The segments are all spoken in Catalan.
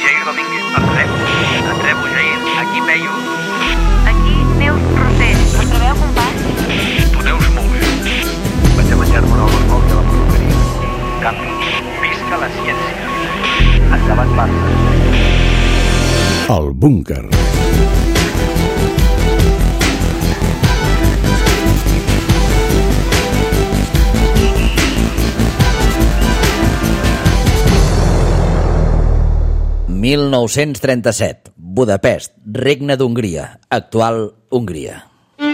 Jair Domínguez. Et rebo, Jair. Aquí Peyu. Aquí Neus Roser. El trobeu, company? Tu Neus molt bé. Vaig a menjar-me una als pocs de la perruqueria. Canvi. Visca la ciència. Endavant Barça. El búnquer. «1937, Budapest, Regne d'Hongria, actual Hongria».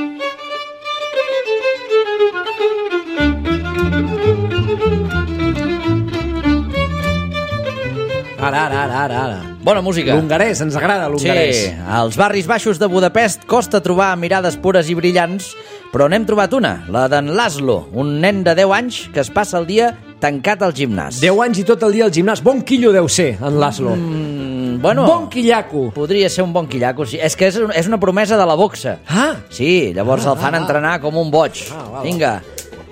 Ara. Bona música. L'hongarès, ens agrada l'hongarès. Sí, als barris baixos de Budapest costa trobar mirades pures i brillants, però n'hem trobat una, la d'en Laszlo, un nen de 10 anys que es passa el dia tancat al gimnàs. 10 anys i tot el dia al gimnàs. Bon quillo deu ser, en Laszlo. Bueno, Bon quillaco. podria ser un bon quillaco. Sí. És que és una promesa de la boxa. Ah, Sí, llavors el fan entrenar com un boig. va. Vinga,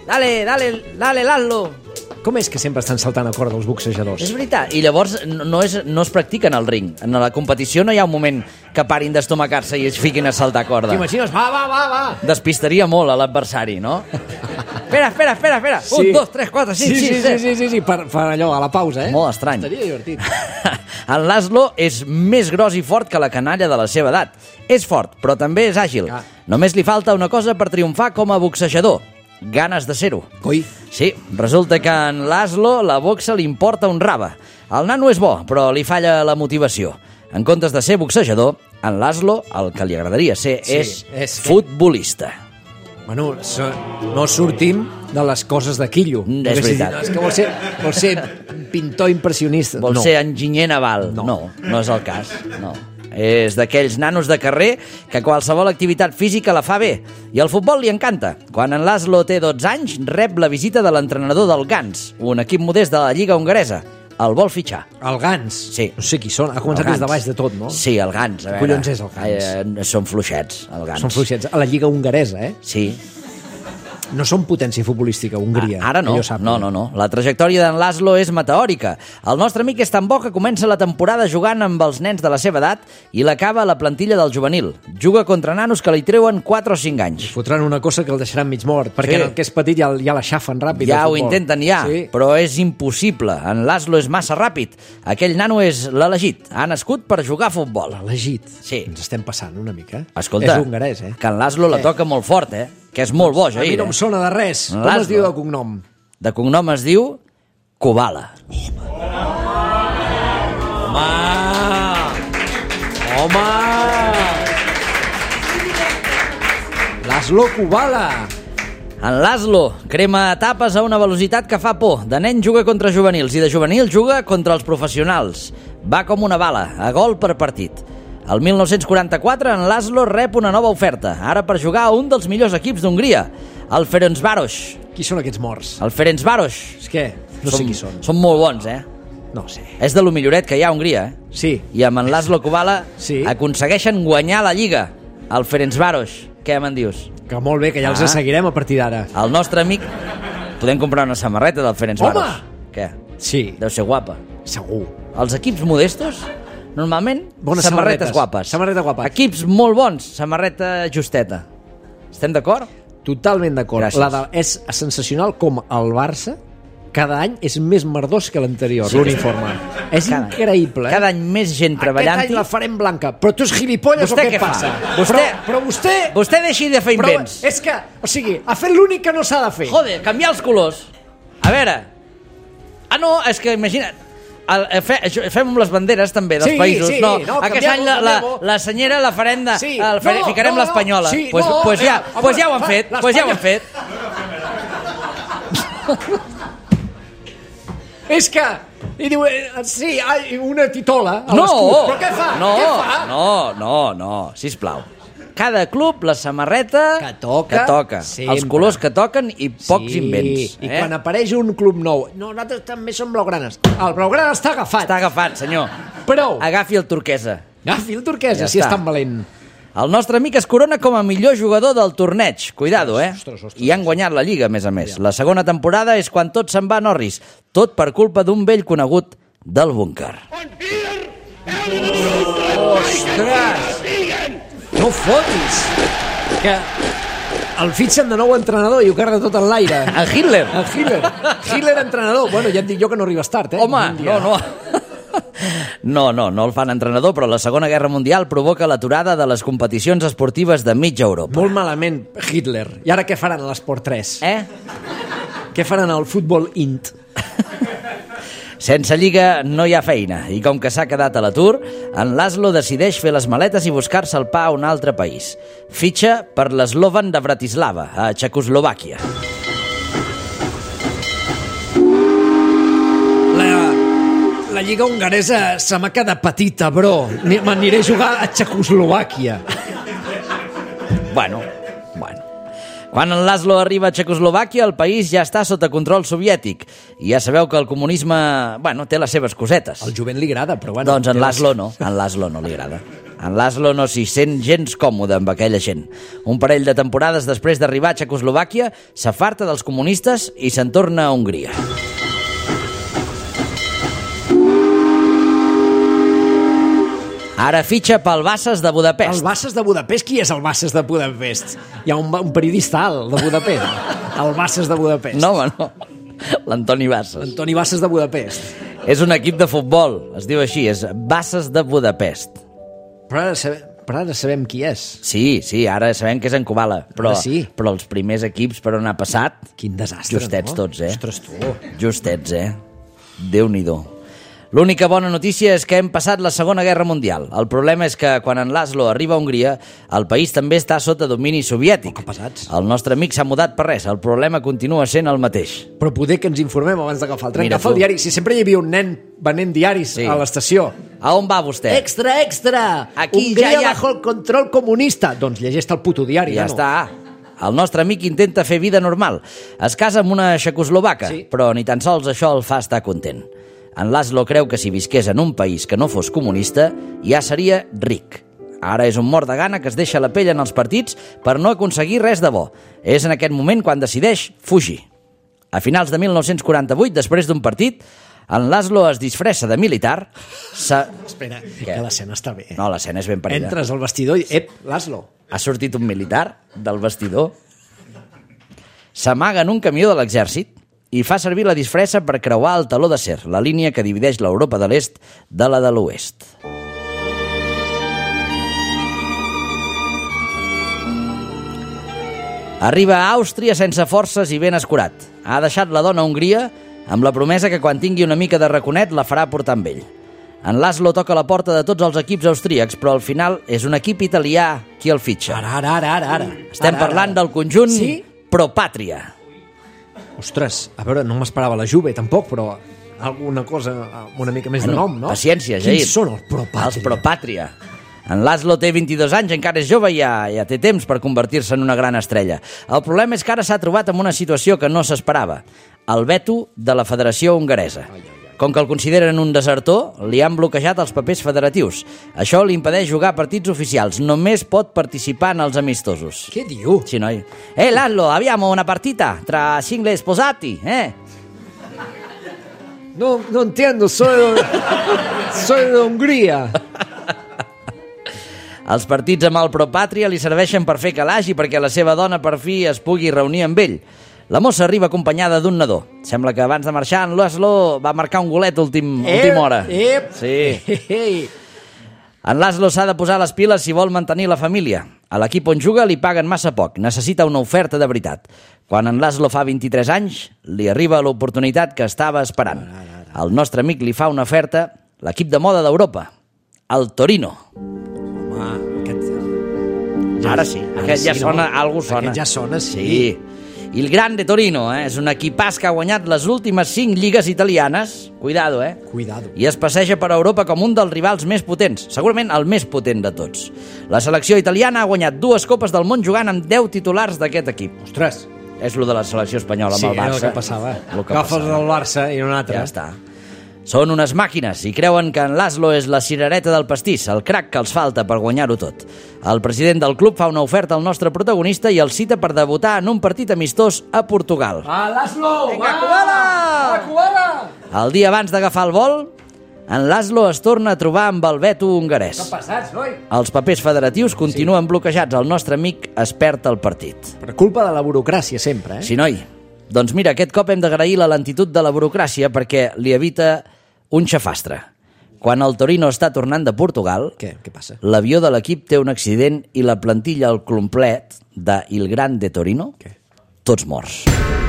dale, Laszlo. com és que sempre estan saltant a corda els És boxejadors? veritat. I llavors no es practiquen al ring. En la competició no hi ha un moment que parin d'estomacar-se i es fiquin a saltar corda. T'imagines? Va. Despistaria molt a l'adversari, no? Espera. Sí. 1, 2, 3, 4, 5, 6, 7. Sí, per allò, a la pausa, eh? Molt estrany. Estaria divertit. En Laszlo és més gros i fort que la canalla de la seva edat. És fort, però també és àgil. Ah. Només li falta una cosa per triomfar com a boxejador. Ganes de ser-ho. Coi. Sí, resulta que a en Laszlo la boxa li importa un rave. El nano és bo, però li falla la motivació. En comptes de ser boxejador, en Laszlo el que li agradaria ser és futbolista. Bueno, no sortim de les coses de quillo. És Perquè si veritat. dius, és que vol ser pintor impressionista. Vol no. ser enginyer naval. No és el cas. No. És d'aquells nanos de carrer que qualsevol activitat física la fa bé. I el futbol li encanta. Quan en Laszlo té 12 anys, rep la visita de l'entrenador del Gans, un equip modest de la Lliga hongaresa. El vol fitxar. El Gans? Sí. No sé qui són. Ha començat El des de Gans. baix de tot, no? Sí, el Gans. A veure. Collons és el Gans? Són fluixets, el Gans. Són fluixets. A la Lliga hongaresa, eh? Sí. No són potència futbolística, Hongria. Ara no. que jo sàpiga. No. La trajectòria d'en Laszlo és meteòrica. El nostre amic és tan bo que comença la temporada jugant amb els nens de la seva edat i l'acaba a la plantilla del juvenil. Juga contra nanos que li treuen 4 o 5 anys. Fotran una cosa que el deixaran mig mort, perquè Sí. en el que és petit ja l'aixafen ràpid. Ja al ho futbol. intenten Sí. però és impossible. En Laszlo és massa ràpid. Aquell nano és l'elegit. Ha nascut per jugar a futbol. Elegit. Sí. Ens estem passant una mica. Escolta, És hongarès, eh? que en Laszlo la toca molt fort, que és molt bo, A mi Jair. no em sona de res. Com Laszlo. es diu de cognom? De cognom es diu Kubala. Home! Laszlo Kubala. En Laszlo crema etapes a una velocitat que fa por. De nen juga contra juvenils i de juvenil juga contra els professionals. Va com una bala, a gol per partit. El 1944 en Laszlo rep una nova oferta, ara per jugar a un dels millors equips d'Hongria, el Ferencváros. Qui són aquests morts? El Ferencváros. És que no sé qui són. Són molt bons, No sé. És de lo milloret que hi ha a Hongria, Sí. I amb en Laszlo Kubala Sí. aconsegueixen guanyar la Lliga, el Ferencváros. Què me'n dius? Que molt bé, que ja els seguirem a partir d'ara. El nostre amic... Podem comprar una samarreta del Ferencváros. Home! Què? Sí, Deu ser guapa. segur. Els equips modestos, normalment, Bones samarretes samarretes. guapes. Samarreta guapa. Equips molt bons, samarreta justeta. Estem d'acord? Totalment d'acord. Gràcies. És sensacional com el Barça cada any és més merdós que l'anterior, Sí, l'uniforme. És Cada- increïble. Cada any més gent treballant-hi. Aquest any la farem blanca. Però tu és gilipolles Vostè o què què fa? passa? Vostè- vostè... Vostè deixi de fer Però invents. és que, o sigui, ha fet l'únic que no s'ha de fer. Joder, canviar els colors. A veure... Ah, no, és que imagina't. Fem amb les banderes també dels Sí, països. sí, no, no, aquest any canviem-ho. la senyera la farem de... Sí, ficarem no, l'espanyola. sí, Pues no, ja ho han fa- fet. l'Espanya- Pues ja ho han fet. És que... I diu, sí, una titola a No! l'escut. Però què fa? No, Què fa? no, sisplau. Cada club, la samarreta Que toca, que toca. sempre. Els colors que toquen i pocs Sí, invents. I quan apareix un club nou, no, nosaltres també som blaugranes. El blaugrana està agafat. Està agafat, senyor. Prou. Agafi el turquesa. Agafi el turquesa, Ja si és està. tan valent. El nostre amic es corona com a millor jugador del torneig. Cuidado, Ostres. I han guanyat la Lliga, a més a més. La segona temporada és quan tot se'n va a Norris. Tot per culpa d'un vell conegut del búnquer. Ostres! No fotis! Que el fitxen de nou entrenador i ho carga tot en l'aire. A Hitler. Hitler entrenador. Bueno, ja et dic jo que no arribes tard, eh? Home, no el fan entrenador, però la Segona Guerra Mundial provoca l'aturada de les competicions esportives de mitja Europa. Molt malament, Hitler. I ara què faran a l'Esport 3? Què faran al futbol int? Sense lliga no hi ha feina, i com que s'ha quedat a l'atur, en Laszlo decideix fer les maletes i buscar-se el pa a un altre país. Fitxa per l'Slovan de Bratislava, a Txecoslovàquia. La lliga hongaresa se m'ha quedat petita, bro. M'aniré a jugar a Txecoslovàquia. Bueno. Quan en Laszlo arriba a Txecoslovàquia, el país ja està sota control soviètic. I ja sabeu que el comunisme, té les seves cosetes. Al jovent li agrada, però bueno... Doncs en Laszlo no li agrada. En Laszlo no s'hi sent gens còmode amb aquella gent. Un parell de temporades després d'arribar a Txecoslovàquia, s'afarta dels comunistes i se'n torna a Hongria. Ara fitxa pel Bases de Budapest. El Bases de Budapest? Qui és el Bases de Budapest? Hi ha un periodista alt de Budapest. El Bases de Budapest. No. L'Antoni Bases. L'Antoni Bases de Budapest. És un equip de futbol, es diu així, és Bases de Budapest. Però ara sabem qui és. Sí, ara sabem que és en Kubala. Però els primers equips per on ha passat... Quin desastre, justets tots, Ostres, tu. Justets, Déu-n'hi-do. L'única bona notícia és que hem passat la Segona Guerra Mundial. El problema és que quan en Laszlo arriba a Hongria, el país també està sota domini soviètic. El nostre amic s'ha mudat per res, el problema continua sent el mateix. Però poder que ens informem abans d'agafar el tren. Agafa el diari, si sempre hi havia un nen venent diaris a l'estació. A on va vostè? Extra! Aquí Hongria bajo el control comunista. Doncs llegeix el puto diari. Ja està. El nostre amic intenta fer vida normal. Es casa amb una txecoslovaca, però ni tan sols això el fa estar content. En Laszlo creu que si visqués en un país que no fos comunista, ja seria ric. Ara és un mort de gana que es deixa la pell en els partits per no aconseguir res de bo. És en aquest moment quan decideix fugir. A finals de 1948, després d'un partit, en Laszlo es disfressa de militar... Espera, que l'escena està bé. No, l'escena és ben parida. Entres al vestidor i... Laszlo. Ha sortit un militar del vestidor, s'amaga en un camió de l'exèrcit i fa servir la disfressa per creuar el taló d'acer, la línia que divideix l'Europa de l'Est de la de l'Oest. Arriba a Àustria sense forces i ben escurat. Ha deixat la dona a Hongria amb la promesa que quan tingui una mica de raconet la farà portar amb ell. En Laszlo toca la porta de tots els equips austríacs, però al final és un equip italià qui el fitxa. Ara. Estem parlant del conjunt Pro Patria. Ostres, a veure, no m'esperava la Juve, tampoc, però alguna cosa amb una mica més de nom, no? Paciència, Jair. Quins són els Pro Patria? Els Pro Patria. En Laszlo té 22 anys, encara és jove i ja té temps per convertir-se en una gran estrella. El problema és que ara s'ha trobat en una situació que no s'esperava. El veto de la Federació Hongaresa. Com que el consideren un desertor, li han bloquejat els papers federatius. Això li impedeix jugar partits oficials. Només pot participar en els amistosos. Què diu? Sí, noi. Laszlo, abbiamo una partita tra singles sposati, No entiendo, soy de Hongria. Els partits amb el Pro Patria li serveixen per fer calaix i perquè la seva dona per fi es pugui reunir amb ell. La mossa arriba acompanyada d'un nadó. Sembla que abans de marxar, en Laszlo va marcar un golet última hora. Sí. En Laszlo s'ha de posar les piles si vol mantenir la família. A l'equip on juga li paguen massa poc. Necessita una oferta de veritat. Quan en Laszlo fa 23 anys, li arriba l'oportunitat que estava esperant. El nostre amic li fa una oferta, l'equip de moda d'Europa, el Torino. Ara sí, aquest ja sona, algú sona. Aquest ja sona, sí. Il Grande Torino, és un equipàs que ha guanyat les últimes 5 lligues italianes. Cuidado, Cuidado. I es passeja per Europa com un dels rivals més potents, segurament el més potent de tots. La selecció italiana ha guanyat 2 copes del món jugant amb 10 titulars d'aquest equip. Ostres. És lo de la selecció espanyola amb el Barça. Sí, era el que passava. Agafes el Barça i un altre. Ja està. Són unes màquines i creuen que en Laszlo és la cirereta del pastís, el crac que els falta per guanyar-ho tot. El president del club fa una oferta al nostre protagonista i el cita per debutar en un partit amistós a Portugal. Laszlo! Vinga, Kubala! Kubala! El dia abans d'agafar el vol, En Laszlo es torna a trobar amb el veto hongarès. Passats, noi? Els papers federatius continuen bloquejats. El nostre amic es perd el partit. Per culpa de la burocràcia, sempre, Sí, noi. Doncs mira, aquest cop hem d'agrair la lentitud de la burocràcia perquè li evita un xafastre. Quan el Torino està tornant de Portugal, Què passa? l'avió de l'equip té un accident i la plantilla al complet de Il Grande Torino, tots morts.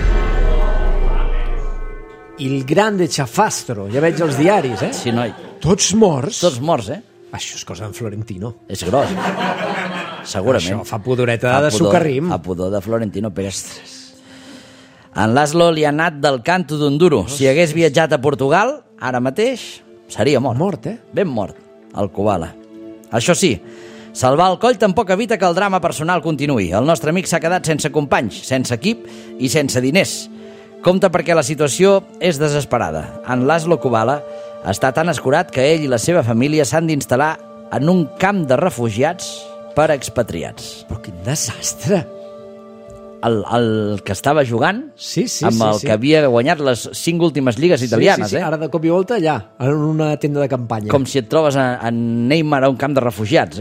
Il grande xafastro, ja veig els diaris, Sí, noi. Tots morts? Tots morts, Això és cosa d'en Florentino. És gros. Segurament. Això fa pudoreta de socarrim. A pudor de Florentino Pérez. En Laszlo li ha anat del canto d'un duro. Si hagués viatjat a Portugal, ara mateix seria mort. Mort, Ben mort, el Kubala. Això sí, salvar el coll tampoc evita que el drama personal continuï. El nostre amic s'ha quedat sense companys, sense equip i sense diners. Compte perquè la situació és desesperada. En Laszlo Kubala està tan escurat que ell i la seva família s'han d'instal·lar en un camp de refugiats per expatriats. Però quin desastre. El que estava jugant Sí, amb el que havia guanyat les 5 últimes lligues italianes. Sí. Ara de cop i volta allà, en una tenda de campanya. Com si et trobes en Neymar a un camp de refugiats,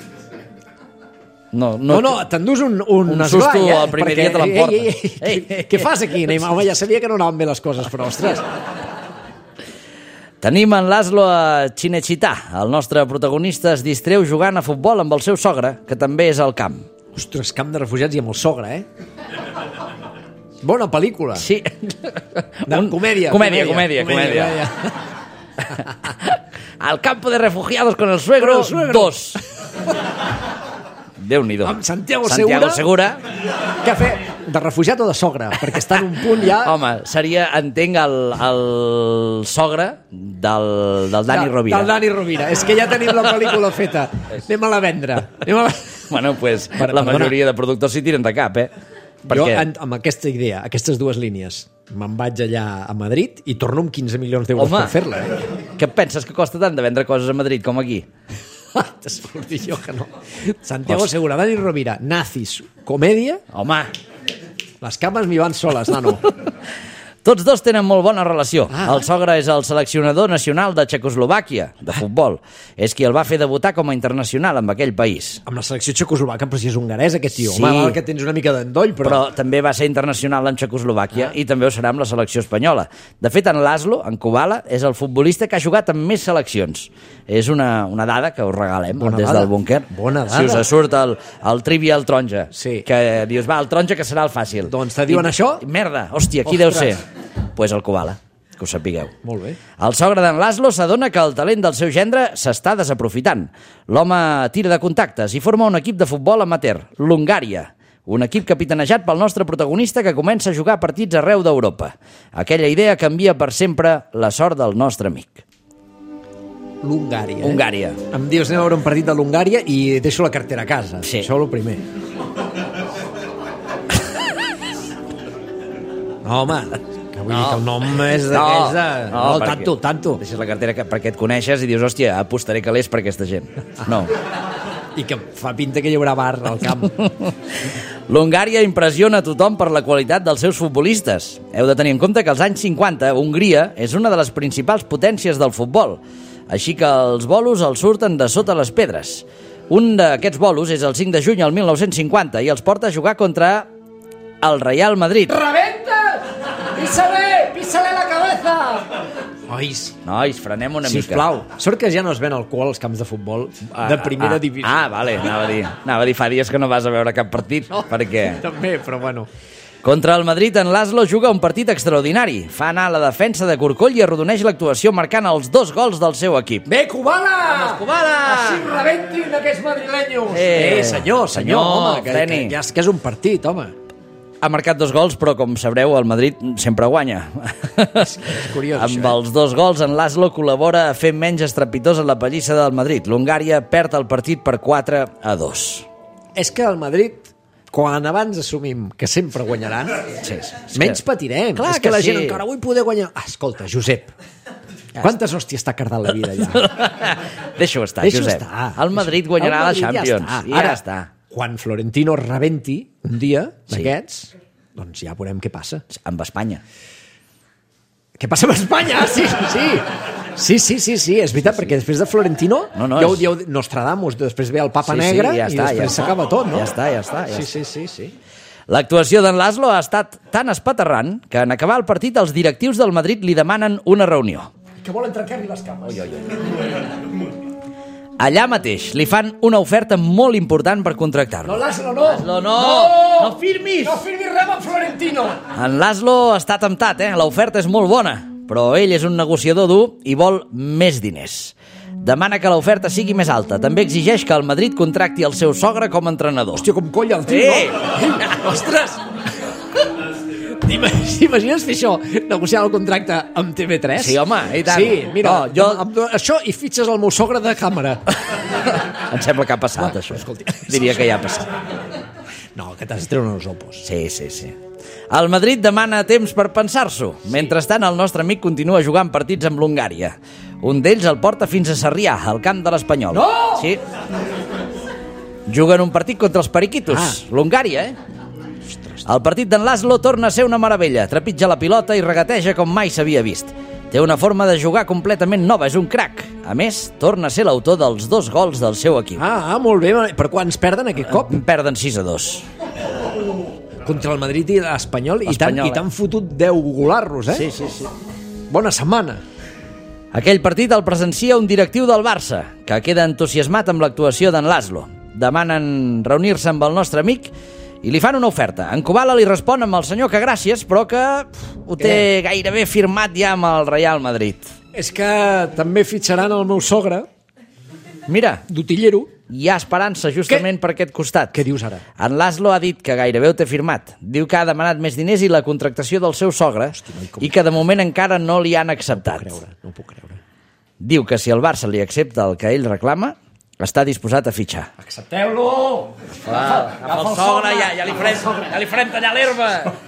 No, t'endús un susto esglai, el primer dia te l'emportes. Què fas aquí, Neymar? Home, ja sabia que no anaven bé les coses, però, ostres. Tenim en Laszlo a Cinecittà. El nostre protagonista es distreu jugant a futbol amb el seu sogre, que també és al camp. Ostres, camp de refugiats i amb el sogre, Bona pel·lícula. Sí. Comèdia. Al campo de refugiados con el suegro, 2. Déu-n'hi-do. Amb Santiago Segura. Què fer? De refugiat o de sogre? Perquè està en un punt ja... Home, seria, entenc, el sogre del Dani Rovira. Del Dani Rovira. És que ja tenim la pel·lícula feta. Anem a la vendre. Bueno, pues la majoria de productors s'hi tiren de cap, Jo, amb aquesta idea, aquestes dues línies, me'n vaig allà a Madrid i torno amb 15 milions d'euros per fer-la. Què penses que costa tant de vendre coses a Madrid com aquí? T'escolto dir jo que no. Santiago Segura, Dani Rovira, nazis, comèdia... Home! Les cames m'hi van soles, nano. Tots dos tenen molt bona relació. El sogre és el seleccionador nacional de Txecoslovàquia, de futbol. És qui el va fer debutar com a internacional amb aquell país. Amb la selecció txecoslovaca, però si és hongarès aquest tio. Sí. Home, que tens una mica d'endoll, però també va ser internacional amb Txecoslovàquia i també ho serà amb la selecció espanyola. De fet, en Laszlo, en Kubala, és el futbolista que ha jugat amb més seleccions. És una dada que us regalem des del búnquer. Bona dada. Si us surt el Trivial Taronja, que dius, va, el taronja que serà el fàcil. Doncs te diuen això? Merda, hòstia, qui deu ser? Pues el Kubala, que ho sapigueu. Molt bé. El sogre d'en Laszlo s'adona que el talent del seu gendre s'està desaprofitant. L'home tira de contactes i forma un equip de futbol amateur, l'Hongària. Un equip capitanejat pel nostre protagonista que comença a jugar partits arreu d'Europa. Aquella idea canvia per sempre la sort del nostre amic. L'Hongària. Hongària. Em dius, anem a veure un partit de l'Hongària i deixo la cartera a casa. Sí. Això és el primer. No, home, que vull dir que el nom és d'aquells de... No, tanto. Deixes la cartera perquè et coneixes i dius, hòstia, apostaré calés per aquesta gent. No. I que fa pinta que hi haurà bar al camp. L'Hongària impressiona a tothom per la qualitat dels seus futbolistes. Heu de tenir en compte que als anys 50 Hongria és una de les principals potències del futbol. Així que els bolos els surten de sota les pedres. Un d'aquests bolos és el 5 de juny del 1950 i els porta a jugar contra el Real Madrid. ¡Reventa! ¡Písale la cabeza! Nois, frenem una mica. Sisplau. Sort que ja no es ven alcohol als camps de futbol de primera divisió. Vale, anava a dir, fa dies que no vas a veure cap partit, perquè... També, però bueno... Contra el Madrid, en Laszlo juga un partit extraordinari. Fa anar la defensa de corcoll i arrodoneix l'actuació marcant els 2 gols del seu equip. Bé, Kubala! Vamos, Kubala! Així rebentin aquests madrilenyos! Senyor, home, que és un partit, home. Ha marcat 2 gols, però com sabreu, el Madrid sempre guanya. És curiós, Amb els 2 gols, en Laszlo col·labora a fer menys estrepitosa la pallissa del Madrid. L'Hongària perd el partit per 4-2. És que el Madrid, quan abans assumim que sempre guanyaran, menys patirem. Clar és que la sí. gent encara vull poder guanyar. Escolta, Josep, quantes hòsties t'ha cardat la vida ja? Deixa-ho estar, Josep. El Madrid guanyarà la Champions. Ja està. Quan Florentino rebenti un dia d'aquests, doncs ja veurem què passa. Amb Espanya. Què passa amb Espanya? Sí. Sí, és veritat, perquè després de Florentino ja ho dieu Nostradamus, després ve el Papa Negre i després s'acaba tot, no? Ja està. Sí. L'actuació d'en Laszlo ha estat tan espaterrant que en acabar el partit els directius del Madrid li demanen una reunió. Que volen trencar-li les cames. Allà mateix li fan una oferta molt important per contractar-lo. No, Laszlo, no! Laszlo, no firmis! No firmis res amb Florentino! En Laszlo està temptat, l'oferta és molt bona, però ell és un negociador dur i vol més diners. Demana que l'oferta sigui més alta. També exigeix que el Madrid contracti el seu sogre com a entrenador. Hòstia, com colla el tio, no? Ostres! T'imagines fer això? Negociar el contracte amb TV3? Sí, home, i tant. Sí, mira, això i fitxes el meu sogre de càmera. Em sembla que ha passat, això. Escolti. Diria que ja ha passat. No, que t'has de treure els opos. Sí. El Madrid demana temps per pensar-s'ho. Mentrestant, el nostre amic continua jugant partits amb l'Hongària. Un d'ells el porta fins a Sarrià, al camp de l'Espanyol. No! Sí. Juguen un partit contra els Periquitos. L'Hongària, El partit d'en Laszlo torna a ser una meravella. Trepitja la pilota i regateja com mai s'havia vist. Té una forma de jugar completament nova, és un crac. A més, torna a ser l'autor dels 2 gols del seu equip. Molt bé. Per quants perden aquest cop? Perden 6-2. Contra el Madrid i l'Espanyol, i t'han fotut 10 golarros, Sí. Bona setmana. Aquell partit el presencia un directiu del Barça, que queda entusiasmat amb l'actuació d'en Laszlo. Demanen reunir-se amb el nostre amic i li fan una oferta. En Kubala li respon amb el senyor que gràcies, però que ho té gairebé firmat ja amb el Real Madrid. És que també fitxaran el meu sogre. Mira, d'utillero. Hi ha esperança justament per aquest costat. Què dius ara? En Laszlo ha dit que gairebé ho té firmat. Diu que ha demanat més diners i la contractació del seu sogre i que de moment encara no li han acceptat. No ho puc creure. Diu que si el Barça li accepta el que ell reclama, està disposat a fitxar. Accepteu-lo! Agafa el sogre, ja li farem tallar l'herba.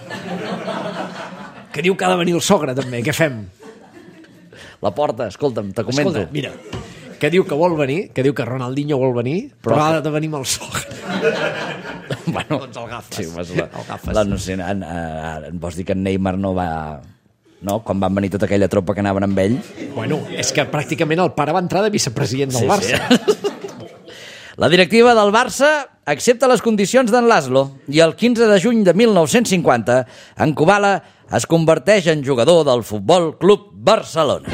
Que diu que ha de venir el sogre, també. Què fem? La porta, escolta'm, te comento. Escolta, mira, que diu que vol venir, que diu que Ronaldinho vol venir, però ha de venir amb el sogre. Bueno, doncs el agafes. Sí, no sé, vols dir que en Neymar no va... No? Quan van venir tota aquella tropa que anaven amb ell. Bueno, és que pràcticament el pare va entrar de vicepresident del Barça. La directiva del Barça accepta les condicions d'en Laszlo i el 15 de juny de 1950 en Kubala es converteix en jugador del Futbol Club Barcelona.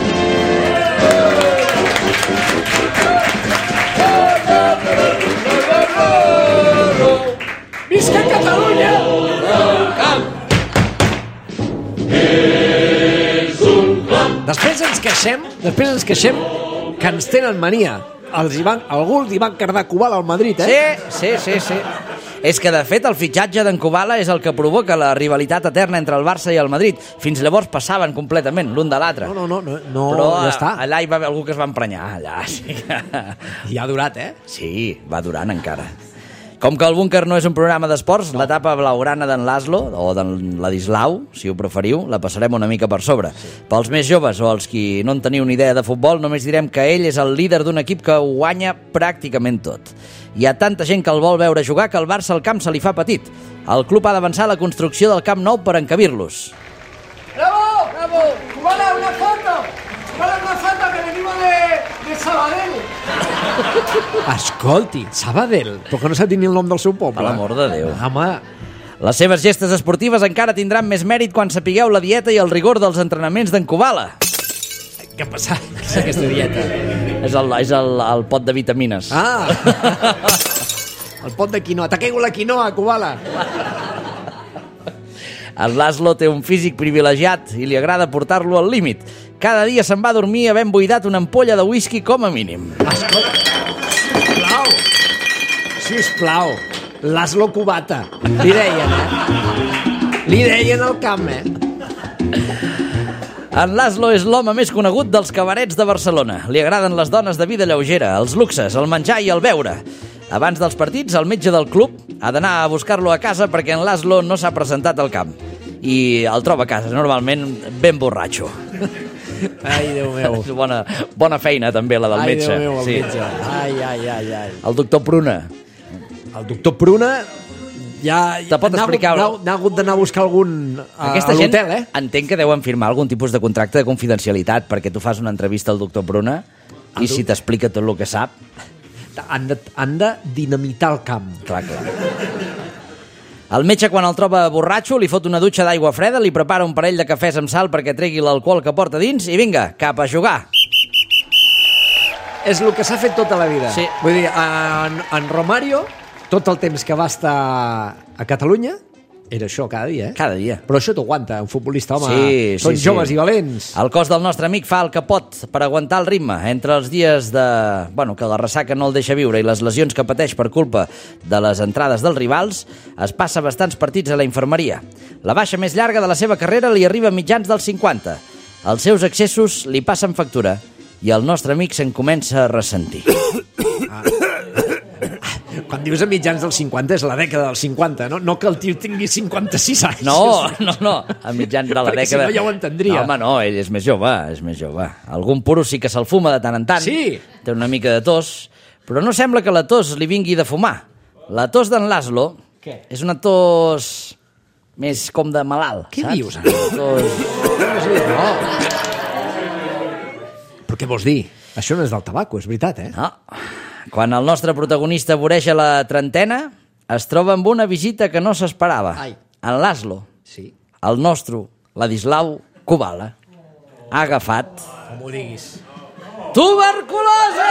Visca Catalunya! Després ens queixem que ens tenen mania. Algú li van cardar Kubala al Madrid, Sí. És que, de fet, el fitxatge d'en Kubala és el que provoca la rivalitat eterna entre el Barça i el Madrid. Fins llavors passaven completament l'un de l'altre. No, però ja està. Allà hi va haver algú que es va emprenyar, allà. Sí. I ha durat, Sí, va durant encara. Com que el Búnquer no és un programa d'esports, l'etapa blaugrana d'en Laszlo, o d'en Ladislau, si ho preferiu, la passarem una mica per sobre. Sí. Pels més joves o els qui no en teniu ni idea de futbol, només direm que ell és el líder d'un equip que ho guanya pràcticament tot. Hi ha tanta gent que el vol veure jugar que al Barça el camp se li fa petit. El club ha d'avançar la construcció del Camp Nou per encabir-los. ¡Bravo! ¡Kubala, una foto! Que venimos de Sabadell! Escolti, Sabadell, però que no sap dir ni el nom del seu poble. Per l'amor de Déu. Home. Les seves gestes esportives encara tindran més mèrit quan sapigueu la dieta i el rigor dels entrenaments d'en Kubala. Què passa? Què és aquesta dieta? És el pot de vitamines. El pot de quinoa. T'ha caigut la quinoa, Kubala. El Laszlo té un físic privilegiat i li agrada portar-lo al límit. Cada dia se'n va a dormir havent buidat una ampolla de whisky com a mínim. Sisplau. Laszlo Cubata. Li deien, Li deien al camp, En Laszlo és l'home més conegut dels cabarets de Barcelona. Li agraden les dones de vida lleugera, els luxes, el menjar i el beure. Abans dels partits, el metge del club ha d'anar a buscar-lo a casa perquè en Laszlo no s'ha presentat al camp. I el troba a casa, normalment ben borratxo. Ai, Déu meu. Bona feina, també, la del metge. Ai, Déu meu, el metge. Ai. El doctor Pruna. El doctor Pruna te pot explicar. N'ha hagut d'anar a buscar algun a l'hotel, Entenc que deuen firmar algun tipus de contracte de confidencialitat, perquè tu fas una entrevista al doctor Pruna i si t'explica tot el que sap... Han de dinamitar el camp. Clar. El metge, quan el troba borratxo, li fot una dutxa d'aigua freda, li prepara un parell de cafès amb sal perquè tregui l'alcohol que porta dins i vinga, cap a jugar. És el que s'ha fet tota la vida. Sí. Vull dir, en Romario, tot el temps que va estar a Catalunya, era això cada dia, Cada dia. Però això t'ho aguanta, un futbolista, home. Sí. Són joves i valents. El cos del nostre amic fa el que pot per aguantar el ritme. Entre els dies que la ressaca no el deixa viure i les lesions que pateix per culpa de les entrades dels rivals, es passa bastants partits a la infermeria. La baixa més llarga de la seva carrera li arriba a mitjans dels 50. Els seus excessos li passen factura i el nostre amic se'n comença a ressentir. Quan dius a mitjans dels 50 és la dècada dels 50, no que el tio tingui 56 anys. No, a mitjans de la dècada... Perquè si no ja ho entendria. No, home, no, ell és més jove, Algun puro sí que se'l fuma de tant en tant. Sí. Té una mica de tos, però no sembla que la tos li vingui de fumar. La tos d'en Laszlo és una tos més com de malalt. Què saps? dius? No. Però què vols dir? Això no és del tabaco, és veritat, No. Quan el nostre protagonista voreja la trentena, es troba amb una visita que no s'esperava. En Laszlo, el nostre Ladislau Kubala, ha agafat... Com ho diguis. Tuberculosi!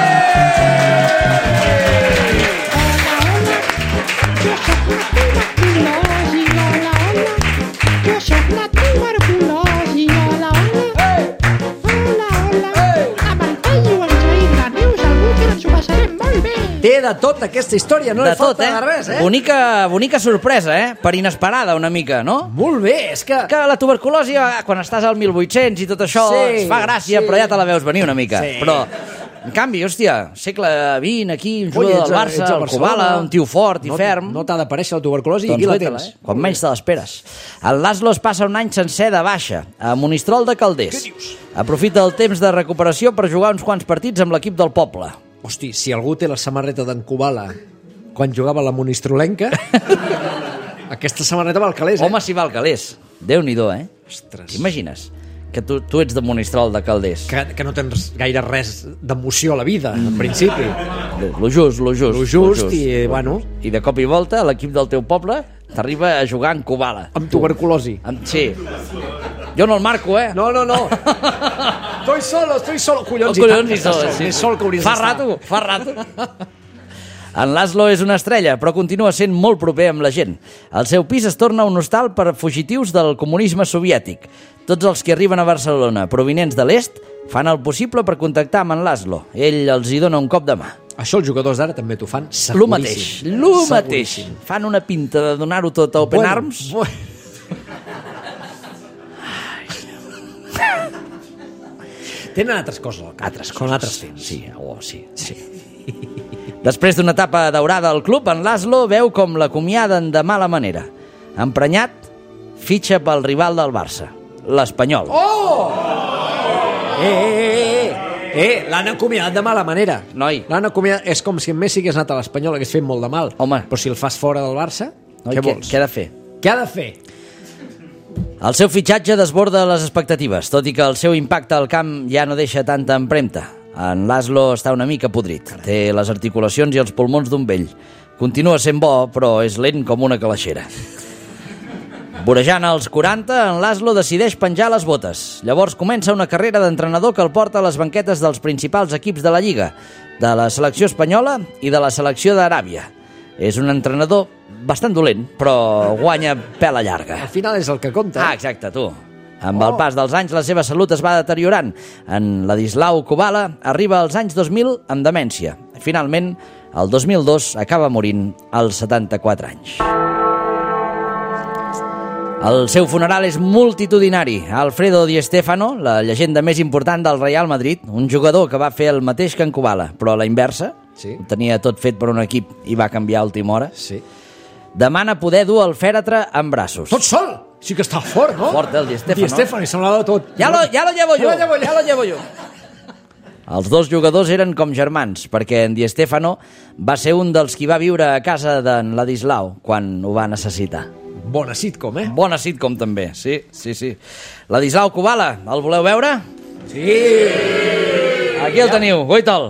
Jo soc la tuberculosi, hola. Amb el Peyu, el Jair, la Neus, el Búquer, ens ho passarem molt bé. Té de tot aquesta història, no li falta de res, Bonica sorpresa, per inesperada una mica, no? Molt bé, és que... Que la tuberculosi, quan estàs al 1800 i tot això, es fa gràcia, però ja te la veus venir una mica. Sí. Però, en canvi, hòstia, segle XX, aquí, un jugador del Barça, el Kubala, un tio fort i ferm... No t'ha d'aparèixer la tuberculosi i doncs aquí la tens. Quan menys te l'esperes. El Laszlo es passa un any sencer de baixa, a Monistrol de Calders. Què dius? Aprofita el temps de recuperació per jugar uns quants partits amb l'equip del poble. Hosti, si algú té la samarreta d'en Kubala quan jugava a la Monistrolenca, aquesta samarreta val calés, Home, si val calés. Déu-n'hi-do, Ostres. T'imagines? Que tu ets de Monistrol de Calders. Que no tens gaire res d'emoció a la vida, en principi. Lo just. I, bueno... I de cop i volta, l'equip del teu poble t'arriba a jugar en Kubala. Amb tuberculosi. Sí. Jo no el marco, No. Estoy solo. Collons, i sol. Més sol que hauries d'estar. Fa rato. En Laszlo és una estrella, però continua sent molt proper amb la gent. El seu pis es torna un hostal per fugitius del comunisme soviètic. Tots els que arriben a Barcelona provinents de l'est fan el possible per contactar amb en Laszlo. Ell els hi dona un cop de mà. Això els jugadors d'ara també t'ho fan Lo mateix. Fan una pinta de donar-ho tot a Open Arms. Tenen altres coses al cap. Són altres temps. Sí. Després d'una etapa daurada al club, en Laszlo veu com l'acomiaden de mala manera. Emprenyat, fitxa pel rival del Barça, l'Espanyol. L'han acomiadat de mala manera. Noi. L'han acomiadat... És com si en Messi hagués anat a l'Espanyol, hagués fet molt de mal. Home. Però si el fas fora del Barça, què vols? Què ha de fer? Què ha de fer? El seu fitxatge desborda les expectatives, tot i que el seu impacte al camp ja no deixa tanta empremta. En Laszlo està una mica podrit. Té les articulacions i els pulmons d'un vell. Continua sent bo, però és lent com una calaixera. Vorejant als 40, en Laszlo decideix penjar les botes. Llavors comença una carrera d'entrenador que el porta a les banquetes dels principals equips de la Lliga, de la selecció espanyola i de la selecció d'Aràbia. És un entrenador bastant dolent, però guanya pela llarga. Al final és el que compta. Exacte, tu. Amb el pas dels anys, la seva salut es va deteriorant. En Ladislau Kubala arriba als anys 2000 amb demència. Finalment, el 2002 acaba morint als 74 anys. El seu funeral és multitudinari. Alfredo Di Stéfano, la llegenda més important del Real Madrid, un jugador que va fer el mateix que en Kubala, però a la inversa, ho tenia tot fet per un equip i va canviar a última hora, demana poder dur el fèretre en braços. Tot sol! Sí que està fort, no? Fort, el Di Stéfano. Di Stéfano, i semblava tot... Ya lo llevo yo. Els dos jugadors eren com germans, perquè en Di Stéfano va ser un dels qui va viure a casa d'en Ladislau quan ho va necessitar. Bona sitcom, eh? Bona sitcom, també, sí. Ladislau Kubala, el voleu veure? Sí! Aquí el teniu, guaita'l.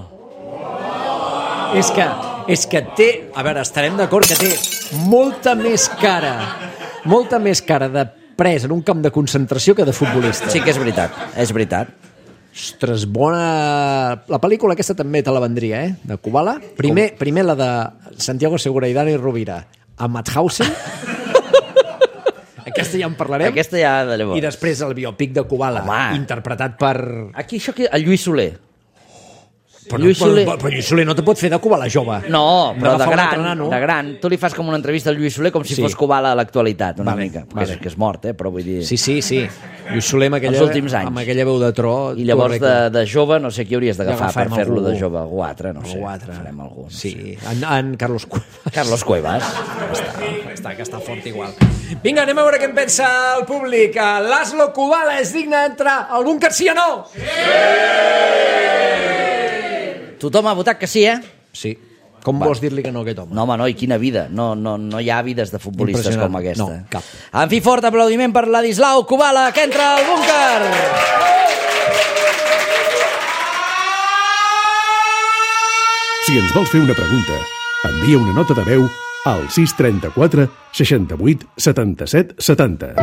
És que té... A veure, estarem d'acord que té molta més cara de pres en un camp de concentració que de futbolista. Sí que és veritat. Ostres, bona... La pel·lícula aquesta també te la vendria, de Kubala. Primer la de Santiago Segura i Dani Rovira a Mauthausen. Aquesta ja en parlarem. Aquesta ja de llavors. I després el biòpic de Kubala, interpretat per... Aquí això que... El Lluís Soler. Però Lluís Soler no te pot fer de Kubala jove. No, però de gran. Tu li fas com una entrevista al Lluís Soler com si fos Kubala a l'actualitat, una mica. Que és mort, però vull dir... Sí. Lluís Soler amb aquella veu de tro... I llavors de jove, no sé qui hauries d'agafar per fer-lo de jove. Algú altre, no sé. Farem algú. Sí, en Carlos Cuevas. Carlos Cuevas. Que està fort igual. Vinga, anem a veure què en pensa el públic. Laszlo Kubala és digne d'entrar al búnquer, sí o no? Tothom ha votat que sí, Sí. Com vols dir-li que no a aquest home? No, home, no, i quina vida. No hi ha vides de futbolistes com aquesta. No, cap. En fi, fort aplaudiment per Ladislau Kubala, que entra al búnquer! Si ens vols fer una pregunta, envia una nota de veu al 634 68 77 70.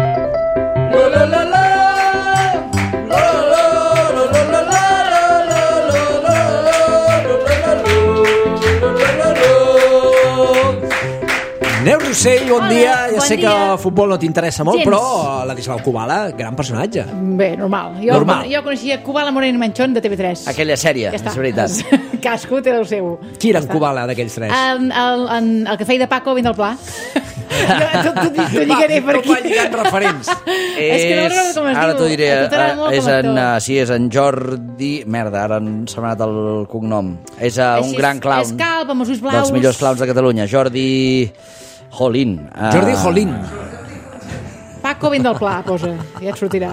Neus Rossell, bon dia. Ja sé que el futbol no t'interessa molt, Gens. però Ladislau Kubala, gran personatge. Bé, normal. Jo coneixia Kubala Moreno i Manchón de TV3. Aquella sèrie, Ja està. és veritat. Casco té el seu. Qui era en Kubala d'aquells tres? El que feia de Paco vins del Pla. T'ho lligaré per aquí. No va lligant referents. És que no recordo com es diu. Ara t'ho diré. A tu t'agrada molt com a actor. És en Jordi... Merda, ara s'ha anat el cognom. És un gran clown. És calb, amb els ulls blaus. Dels millors clowns de Catalunya. Jordi Jolín. Jordi Jolín. Paco vins del Pla, posa. Ja et sortirà.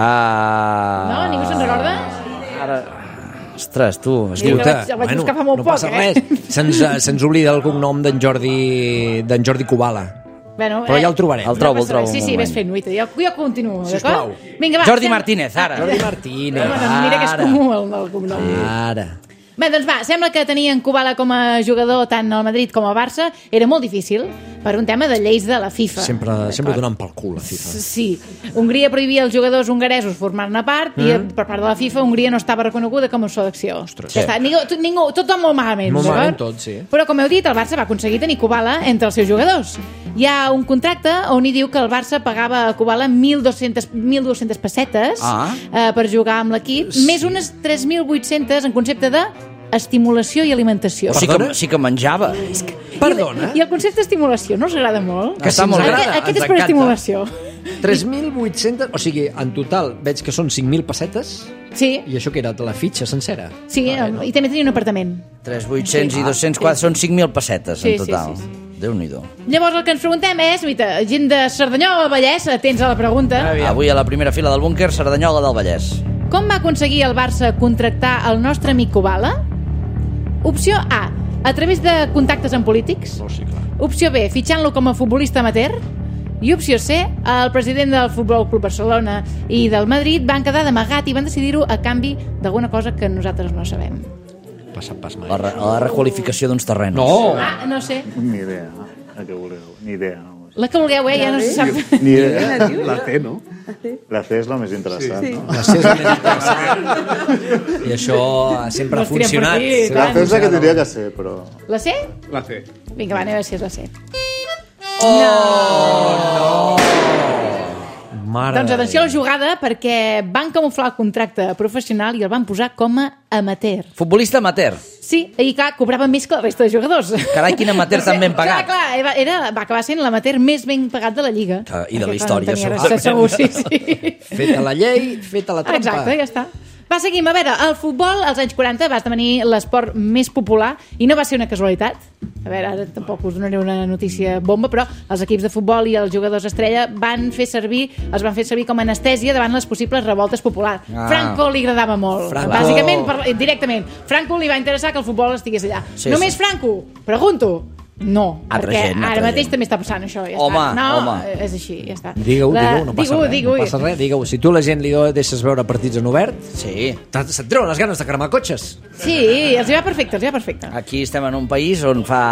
No? Ningú se'n recorda? Ara... Ostres, tu... El vaig buscar fa molt no passa res. Se'ns oblida el cognom d'en Jordi Kubala. Bueno, Però ja el trobarem. El trobo. Sí, ves fent nuita. Jo continuo, Sisplau. d'acord? Vinga, va. Jordi Martínez, ara. Jordi Martínez. Mira que és comú el cognom. Ara. Bé, doncs va, sembla que tenir en Kubala com a jugador tant al Madrid com al Barça era molt difícil per un tema de lleis de la FIFA. Sempre donant pel cul la FIFA. Sí. Hongria prohibia als jugadors hongaresos formar-ne part i per part de la FIFA Hongria no estava reconeguda com a selecció. Ostres. Ja està. Tot molt malament. Molt d'acord? malament tot, sí. Però com heu dit, el Barça va aconseguir tenir Kubala entre els seus jugadors. Hi ha un contracte on hi diu que el Barça pagava a Kubala 1.200 pessetes per jugar amb l'equip, més unes 3.800 en concepte de estimulació i alimentació. Sí que menjava. Perdona? I el concepte d'estimulació no us agrada molt? Que sí, molt agrada. Aquest és per estimulació. 3.800... O sigui, en total veig que són 5.000 pessetes. Sí, I això que era de la fitxa sencera? sí, i també tenia un apartament. 3.800 i 204 són 5.000 pessetes en Sí, total. sí. Déu-n'hi-do. Llavors el que ens preguntem és, gent de Cerdanyola del Vallès, atents a la pregunta, Avui a la primera fila del búnquer, Cerdanyola del Vallès. com va aconseguir el Barça contractar el nostre amic Kubala? Opció A través de contactes amb polítics. Opció B, fitxant-lo com a futbolista amateur. I opció C, el president del Futbol Club Barcelona i del Madrid van quedar d'amagat i van decidir-ho a canvi d'alguna cosa que nosaltres no sabem. Passat pas mai. La requalificació d'uns terrenos. No! No sé. Ni idea, la que voleu, ni idea. La que vulgueu, ja no se sap. Ni idea, la C, no? La C és la més interessant, no? La C és la més interessant. I això sempre ha Nos tirem per funcionat. aquí, La C és la que diria que sé, però... La C? La C. Vinga, va, anem a veure si és la C. Mare Doncs atenció a la jugada, perquè van camuflar el contracte professional i el van posar com a amateur. Futbolista amateur. Sí, i clar, cobrava més que la resta de jugadors. Carai, quin amateur tan ben pagat. Clar, va acabar sent l'amateur més ben pagat de la Lliga. I de la història, segur. Sí. Feta la llei, feta la trampa. Exacte, ja està. Va, seguim. A veure, el futbol als anys 40 va esdevenir l'esport més popular i no va ser una casualitat. A veure, ara tampoc us donaré una notícia bomba, però els equips de futbol i els jugadors estrella els van fer servir com a anestèsia davant les possibles revoltes populars. Franco li agradava molt. Bàsicament, directament. Franco li va interessar que el futbol estigués allà. Només Franco? Pregunto. No, perquè ara mateix també està passant això. No, és així, ja està. Digue-ho, no passa res. Digue-ho. Si tu a la gent li deixes veure partits en obert, se't treuen les ganes de cremar cotxes. Sí, els hi va perfecte. Aquí estem en un país on fa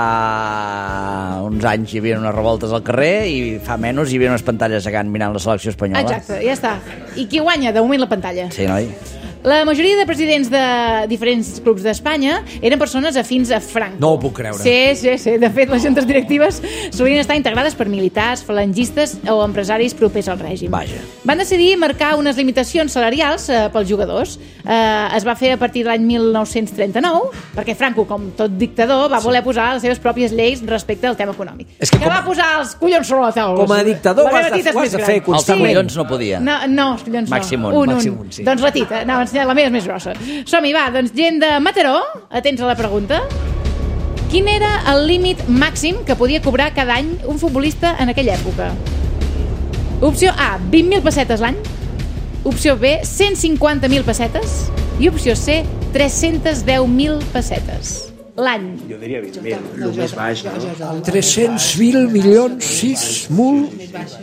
uns anys hi havia unes revoltes al carrer i fa menys hi havia unes pantalles gegants mirant la selecció espanyola. Exacte, ja està. I qui guanya? De moment la pantalla. Sí, noi? La majoria de presidents de diferents clubs d'Espanya eren persones afins a Franco. No ho puc creure. Sí. De fet, les juntes directives solien estar integrades per militars, falangistes o empresaris propers al règim. Vaja. Van decidir marcar unes limitacions salarials pels jugadors. Es va fer a partir de l'any 1939, perquè Franco, com tot dictador, va voler posar les seves pròpies lleis respecte al tema econòmic. És que va posar els collons sobre la taula. Com a dictador ho has de fer constantment. Els collons no podia. No, els collons no. Màxim un. Sí. Doncs la tita, la meva és més grossa. Som-hi, va, doncs gent de Mataró, atents a la pregunta. Quin era el límit màxim que podia cobrar cada any un futbolista en aquella època? Opció A, 20.000 pessetes l'any. Opció B, 150.000 pessetes. I opció C, 310.000 pessetes l'any. Jo diria 20.000, el més baix, no? 300.000 milions, 6, molt...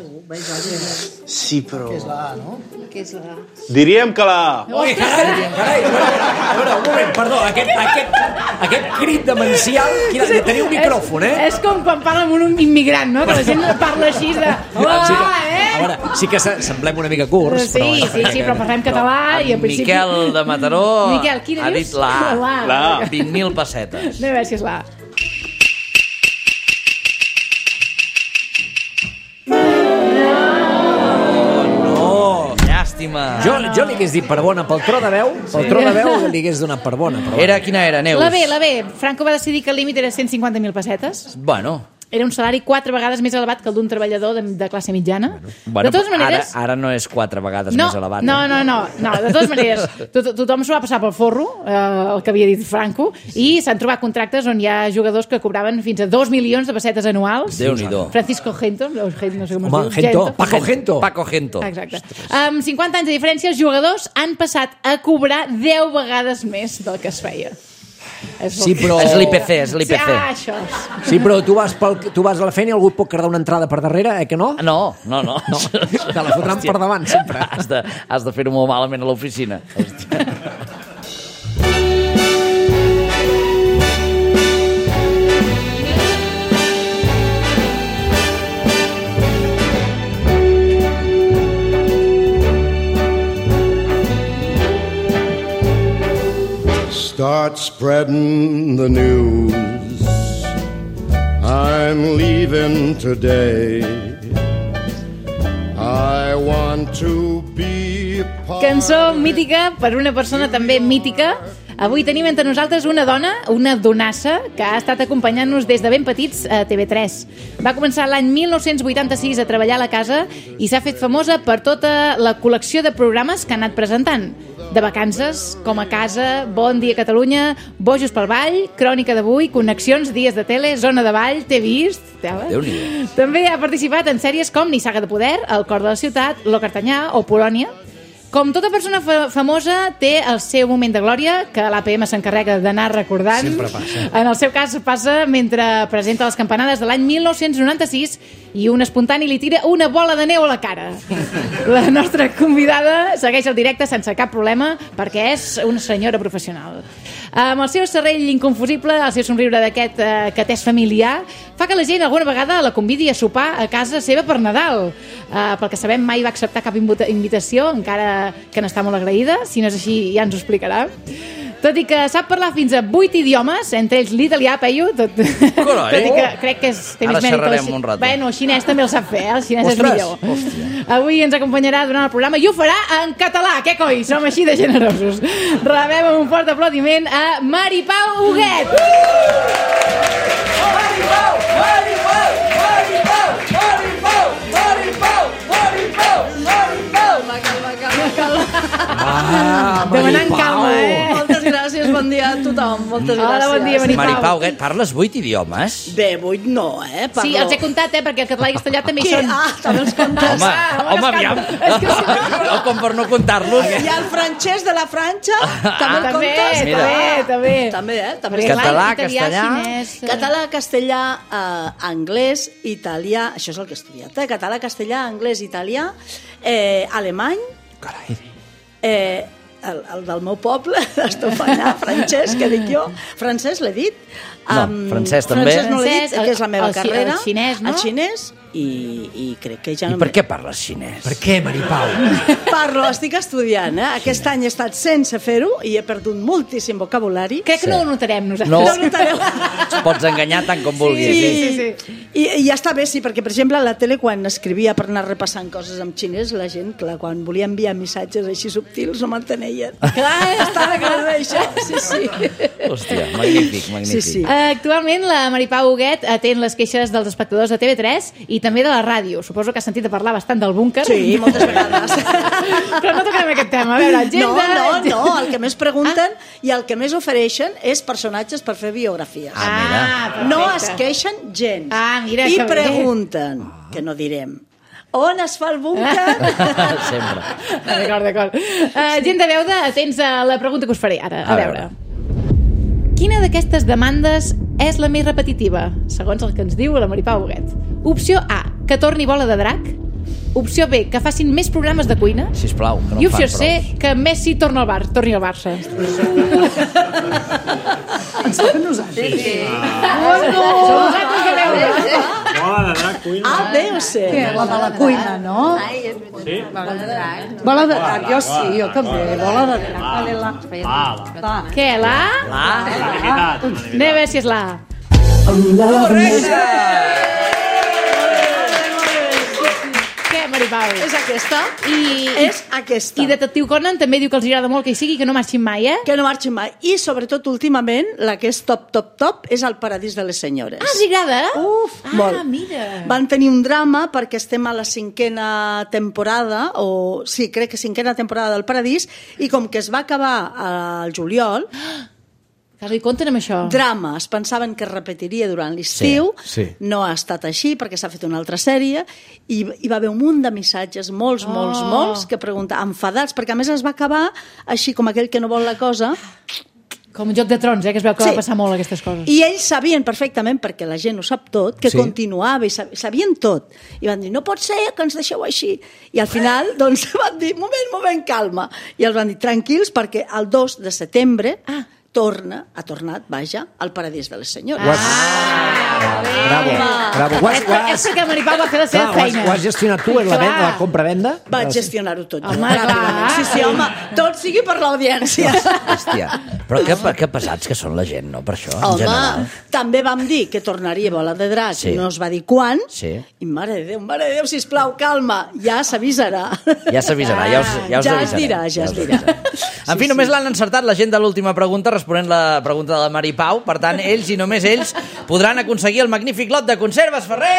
Sí, però... Què és la A, no? Què és la A? Diríem que la A. Oi, carai! A veure, un moment, perdó, aquest crit demencial... Teniu un micròfon, eh? És com quan parla amb un immigrant, no? Que la gent parla així de... A veure, sí que semblem una mica curts, però... Sí, però parlem català i al principi... Miquel de Mataró ha dit la A. 20.000 pessetes. Anem a veure si és la A. Jo li hagués dit per bona pel tro de veu, li hagués donat per bona. Quina era, Neus? La B. Franco va decidir que el límit era 150.000 pessetes. Bueno... Era un salari 4 vegades més elevat que el d'un treballador de classe mitjana. Bueno, de totes maneres... Ara no és 4 vegades més elevat. No. De totes maneres, tothom s'ho va passar pel forro, el que havia dit Franco, i s'han trobat contractes on hi ha jugadors que cobraven fins a 2 milions de pessetes anuals. Déu-n'hi-do. Francisco Gento, no sé com es diu. Paco Gento. Exacte. Amb 50 anys de diferència, els jugadors han passat a cobrar 10 vegades més del que es feia. Sí, però... És l'IPC. Això. Sí, però tu vas a la feina i algú et pot cardar una entrada per darrere, que no? No. Te la fotran per davant, sempre. Has de fer-ho molt malament a l'oficina. Start spreading the news. I'm leaving today. I want to be Cançó mítica per una persona també mítica. Avui tenim entre nosaltres una dona, una donassa, que ha estat acompanyant-nos des de ben petits a TV3. Va començar l'any 1986 a treballar a la casa i s'ha fet famosa per tota la col·lecció de programes que ha anat presentant. De vacances, Com a casa, Bon dia Catalunya, Bojos pel ball, Crònica d'avui, Connexions, Dies de tele, Zona de ball, T'he vist... També ha participat en sèries com Nissaga de poder, El cor de la ciutat, Lo Cartanyà o Polònia. Com tota persona famosa, té el seu moment de glòria, que l'APM s'encarrega d'anar recordant. Sempre passa. En el seu cas passa mentre presenta les campanades de l'any 1996 i un espontani li tira una bola de neu a la cara. La nostra convidada segueix el directe sense cap problema perquè és una senyora professional. Amb el seu cervell inconfusible, el seu somriure d'aquest que t'és familiar, fa que la gent alguna vegada la convidi a sopar a casa seva per Nadal. Pel que sabem, mai va acceptar cap invitació, encara que n'està molt agraïda. Si no és així, ja ens ho explicarà. Tot i que sap parlar fins a 8 idiomes, entre ells l'italià, Peyu, tot i que crec que té més mèrit. Ara xerrarem un rato. Bueno, el xinès també el sap fer, el xinès és millor. Avui ens acompanyarà durant el programa i ho farà en català, què coi? Som així de generosos. Rebem amb un fort aplaudiment a Mari Pau Huguet! Mari Pau! Mari Pau! Mari Pau! Mari Pau! Mari Pau! Mari Pau! Mari Pau! Demanant calma, Moltes gràcies, bon dia a tothom. Moltes gràcies. Hola, bon dia, Maripau. Maripau, parles 8 idiomes? Bé, 8 no, Parlo... Sí, els he comptat, perquè el català i castellà també hi són. També els comptes. Home, aviam. O com per no comptar-los. I el francès de la França, també el comptes? També. També. Català, castellà... Català, castellà, anglès, italià... Això és el que he estudiat, Català, castellà, anglès, italià, alemany... Carai. El del meu poble, d'Estofanyà, Francesc, que dic jo. Francès l'he dit. No, francès també. Francès no l'he dit, que és la meva carrera. El xinès, no? El xinès, i crec que ja no... I per què parles xinès? Per què, Maripau? Estic estudiant, Aquest any he estat sense fer-ho i he perdut moltíssim vocabulari. Crec que no ho notarem nosaltres. No, ho notareu. Pots enganyar tant com vulguis. Sí. I ja està bé, sí, perquè, per exemple, a la tele, quan escrivia per anar repassant coses en xinès, la gent, clar, quan volia enviar missatges així subtils, no m'enteneien. Clar, estava clar d'això. Sí. Hòstia, magnífic. Sí. Actualment, la Maripau Huguet atén les queixes dels espectadors de TV3 i també de la ràdio. Suposo que has sentit a parlar bastant del búnquer. Sí, moltes vegades. Però no tocarem aquest tema. A veure, No, el que més pregunten i el que més ofereixen és personatges per fer biografies. Mira. No es queixen gens. Mira, I que bé. pregunten, que no direm, on es fa el búnquer? Sempre. D'acord. Gent de Beuda, atents a la pregunta que us faré ara. A veure. Quina d'aquestes demandes és la més repetitiva, segons el que ens diu la Maripau Huguet? Opció A, que torni Bola de Drac. Opció B, que facin més programes de cuina. Sisplau, que no I en fan opció C, prou. que Messi torni al Barça. Nosaltres. Sí. Nosaltres de Beuda. Bola de drac, cuina. Deu ser. La de la cuina, no? Sí? Bola de drac, jo sí, jo també. Bola de drac. Què, la? Anem a veure si és la A. Què, Maripau? És aquesta? És aquesta. I Detectiu Conan també diu que els agrada molt que hi sigui, que no marxin mai, Que no marxin mai. I sobretot últimament, la que és top, és el Paradís de les Senyores. Els agrada? Molt. Mira. Van tenir un drama perquè estem a la 5ª temporada, crec que 5ª temporada del Paradís, i com que es va acabar al juliol... Clar, i compten amb això. Drama, es pensaven que es repetiria durant l'estiu, no ha estat així perquè s'ha fet una altra sèrie, i hi va haver un munt de missatges, molts, que preguntaven, enfadats, perquè a més es va acabar així com aquell que no vol la cosa... Com Joc de Trons, que es veu que va passar molt aquestes coses. I ells sabien perfectament, perquè la gent ho sap tot, que continuava i sabien tot. I van dir, no pot ser que ens deixeu així. I al final, doncs, van dir, moment, calma. I els van dir, tranquils, perquè el 2 de setembre ha tornat, al Paradís de les Senyores. Bravo. És perquè Maripau va fer la seva feina. Ho has gestionat tu, la compra-venda? Vaig gestionar-ho tot. Home, ràpidament. Sí, home, tot sigui per l'audiència. Hòstia, però que pesats que són la gent, no? Per això, en Home, general. també vam dir que tornaria Bola de Drac, no es va dir quan, i mare de Déu, sisplau, calma, ja s'avisarà. Ja s'avisarà, ja us dirà. En fi, només l'han encertat la gent de l'última pregunta responent la pregunta de la Maripau. Per tant, ells i només ells podran aconseguir el magnífic lot de conserves Ferrer!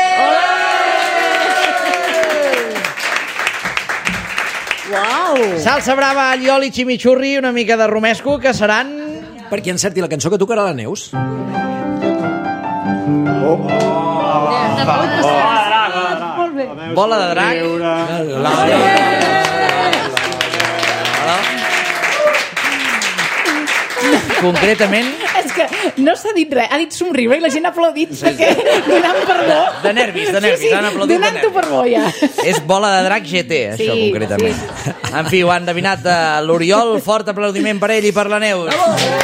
Uau! Salsa brava, allioli, chimichurri i una mica de romesco, que seran... Per qui encerti la cançó que tocarà la Neus. Bola de drac. Concretament... És que no s'ha dit res, ha dit somriure i la gent ha aplaudit, perquè donant per bo... De nervis, han aplaudit de nervis. Donant-ho per bo, ja. És Bola de Drac GT, això, concretament. Sí. En fi, ho han endevinat l'Oriol, fort aplaudiment per ell i per la Neus.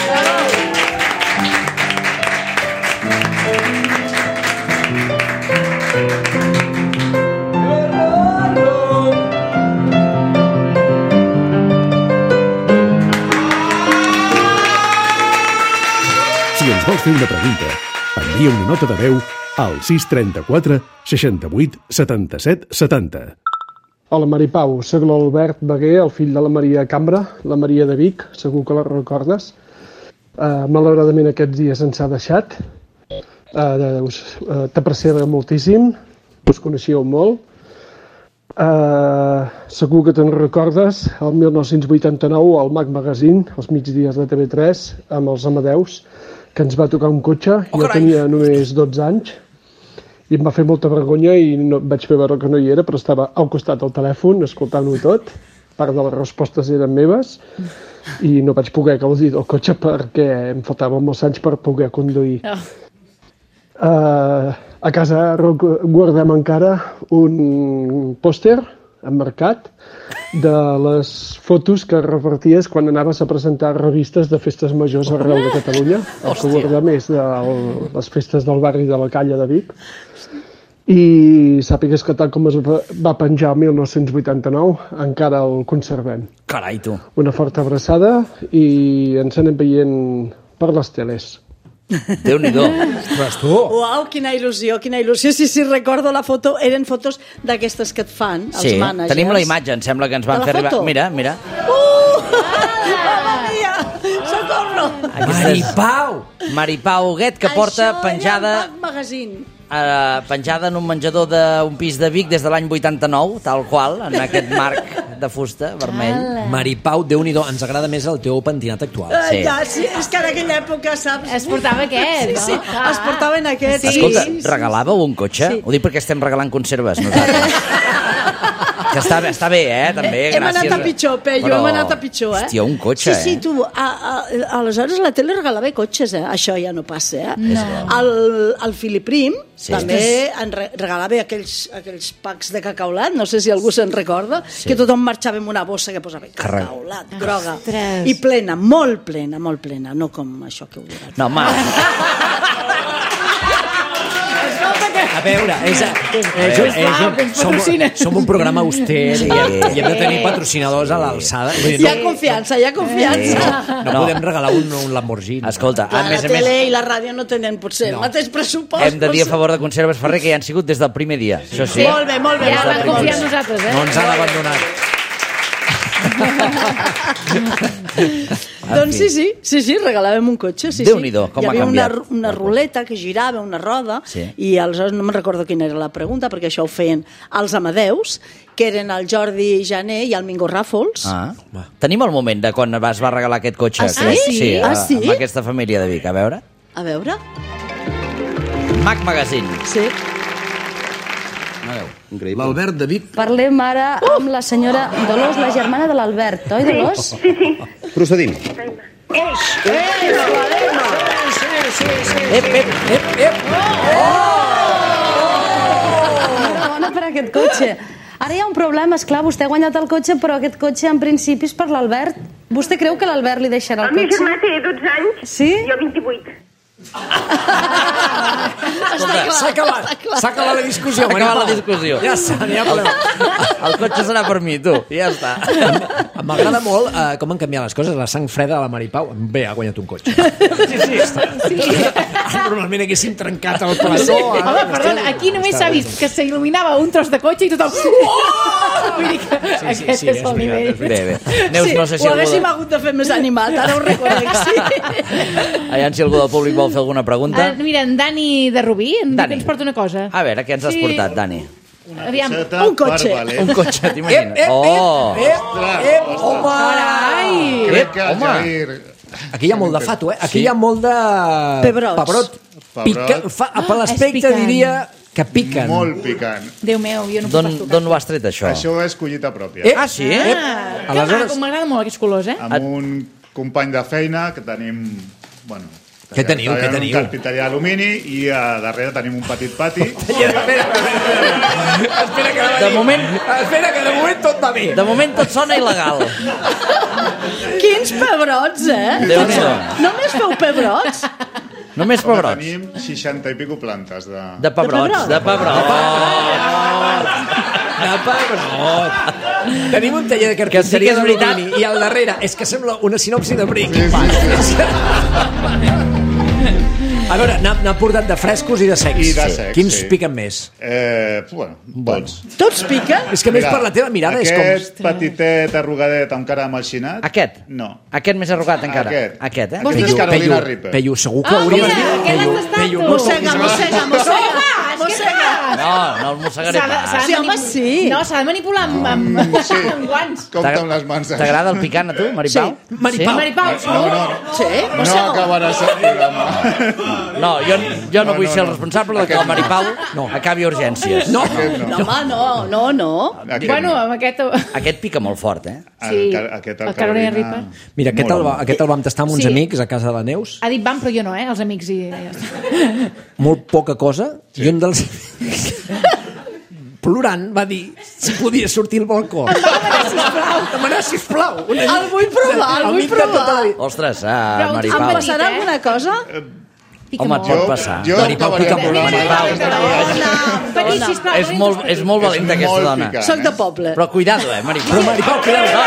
Si ens vols fer una pregunta, envia una nota de veu al 634 68 77 70. Hola Maripau, soc l'Albert Beguer, el fill de la Maria Cambra, la Maria de Vic, segur que la recordes. Malauradament aquests dies ens ha deixat. T'apreciava moltíssim, us coneixíeu molt. Segur que te'n recordes, el 1989, al Mac Magazine, als migdies de TV3, amb els Amadeus, que ens va tocar un cotxe. Jo tenia només 12 anys i em va fer molta vergonya i no, vaig fer veure que no hi era, però estava al costat del telèfon, escoltant-ho tot. Part de les respostes eren meves i no vaig poder gaudir del cotxe perquè em faltaven molts anys per poder conduir. A casa guardem encara un pòster emmarcat de les fotos que reparties quan anaves a presentar revistes de festes majors arreu de Catalunya. El que guardem és de les festes del barri de la Calla de Vic. I sàpigues que tal com es va penjar el 1989, encara el conservem. Carai, tu. Una forta abraçada i ens anem veient per les teles. Déu-n'hi-do. Ostres, tu. Uau, quina il·lusió, quina il·lusió. Sí, recordo la foto. Eren fotos d'aquestes que et fan, els mànagers. Tenim la imatge, em sembla que ens van fer arribar. Mira. Mamma mia! Socorro! Maripau Huguet, que porta penjada... Això era Mac Magazine. Penjada en un menjador d'un pis de Vic des de l'any 89, tal qual, en aquest marc de fusta vermell. Maripau, Déu-n'hi-do, ens agrada més el teu pentinat actual. Sí, és que en aquella època, saps? Es portava aquest, no? Sí, es portaven aquest. Escolta, regalàveu un cotxe? Ho dic perquè estem regalant conserves nosaltres. Que està bé, també, gràcies. Hem anat a pitjor, Peyu, hem anat a pitjor, Hòstia, un cotxe, Sí, tu, aleshores la tele regalava cotxes, Això ja no passa, No. El Filip Prim també en regalava aquells packs de cacaulat, no sé si algú se'n recorda, que tothom marxava amb una bossa que posava cacaulat, groga, i plena, molt plena, no com això que ho dirà. No, home. A veure, som un programa auster i hem de tenir patrocinadors a l'alçada. Hi ha confiança. No podem regalar un Lamborghini. Escolta, la tele i la ràdio no tenen potser el mateix pressupost. Hem de dir a favor de Conserves Ferrer que hi han sigut des del primer dia. Això sí. Molt bé. Ja van confiar en nosaltres, No ens han abandonat. Doncs sí, regalàvem un cotxe. Déu-n'hi-do, com ha canviat. Hi havia una ruleta que girava, una roda, i aleshores no me'n recordo quina era la pregunta, perquè això ho feien els Amadeus, que eren el Jordi Jané i el Mingo Ràfols. Tenim el moment de quan es va regalar aquest cotxe. Sí? Amb aquesta família de Vic. A veure. Mac Magazine. Sí. L'Albert de Vic. Parlem ara amb la senyora Dolors, la germana de l'Albert, oi, Dolors? Sí. Procedim. Enhorabona per aquest cotxe. Ara hi ha un problema, esclar, vostè ha guanyat el cotxe, però aquest cotxe en principi és per l'Albert. Vostè creu que l'Albert li deixarà el cotxe? El meu germà té 12 anys, sí? Jo 28. S'ha acabat la discussió. Ja està, n'hi ha problema. El cotxe serà per mi, tu. Ja està. M'agrada molt com han canviat les coses. La sang freda de la Maripau. Bé, ha guanyat un cotxe. Sí. Normalment haguéssim trencat el plató. Home, perdona, aquí només s'ha vist que s'il·luminava un tros de cotxe i tothom... Vull dir que aquest és el nivell. Bé. Neus, no sé si ho haguéssim hagut de fer més animat, ara ho reconec, sí. Aviam si algú del públic vol fer alguna pregunta. Mira, en Dani de Rubí ens porta una cosa. A veure, què ens has portat, Dani? Aviam, un cotxe. Un cotxe, t'imagines? Home! Crec que el Jair... Aquí hi ha molt de fato, Aquí hi ha molt de... Pebrot. Per l'aspecte diria que piquen. Molt picant. Déu meu, jo no puc pas tocar. D'on ho has tret, això? Això és collita pròpia. Sí? M'agrada molt aquests colors, Amb un company de feina que tenim... Bueno, què teniu? Un carpinteria d'alumini i a darrere tenim un petit pati. Espera, que de moment tot va bé. De moment tot sona il·legal. Quins pebrots, Déu-n'hi-do. Només feu pebrots? Només pebrots. Tenim 60 i pico plantes de... De pebrots. Tenim un taller de carpinteria d'alumini i al darrere és que sembla una sinopsi de Breaking Bad. A veure, n'ha portat de frescos i de secs. I de secs, Quins piquen més? Tots. Tots piquen? És que més per la teva mirada és com... Aquest petitet arrugadet amb cara malxinat... Aquest? No. Aquest més arrugat encara? Aquest, Aquest, és Carolina Reaper. Peyu, segur que hauries... Mossega. No el mossegaré pas. Sí, home, sí. No, s'ha de manipular amb guants. Compte amb les mans. T'agrada el picant, a tu, Maripau? Maripau, Sí? No acabarà sent programa. No, jo no vull ser el responsable que el Maripau acabi a urgències. No, home, no. Bueno, amb aquest... Aquest pica molt fort, eh? Sí, el Carolina Reaper. Mira, aquest el vam tastar amb uns amics a casa de la Neus. Ha dit vam, però jo no, els amics i ja està. Molt poca cosa, i un dels... plorant va dir si podia sortir al balcó. Demanar sisplau. El vull provar. Ostres, Però Maripau. em passarà alguna cosa? Home, et pot passar. Maripau pica molt. És molt valenta aquesta dona. Soc de poble. Però cuidado, Maripau. Però Maripau, cuidado.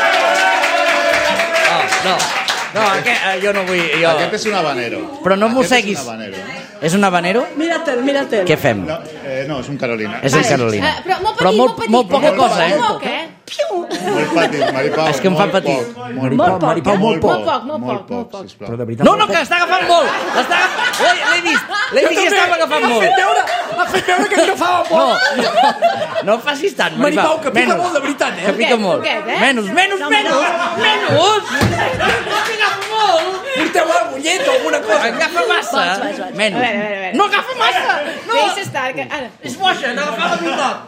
No, jo no vull... Aquest és un habanero. Però no mosseguis. És un habanero? Mira-te'l. Què fem? No, és un Carolina. És un Carolina. Però molt poca cosa, eh? Molt petit, Maripau. És que em fa patir. Maripau, molt poc. Però de veritat... No, que l'està agafant molt. L'he vist i estava agafant molt. Ha fet veure que agafava molt. No facis tant, Maripau, que pica molt de veritat, Que pica molt. Menys. Porteu alguna bullet o alguna cosa. Agafa massa. Menys. No agafa massa. Deixa estar. És boixa, n'agafa la meitat.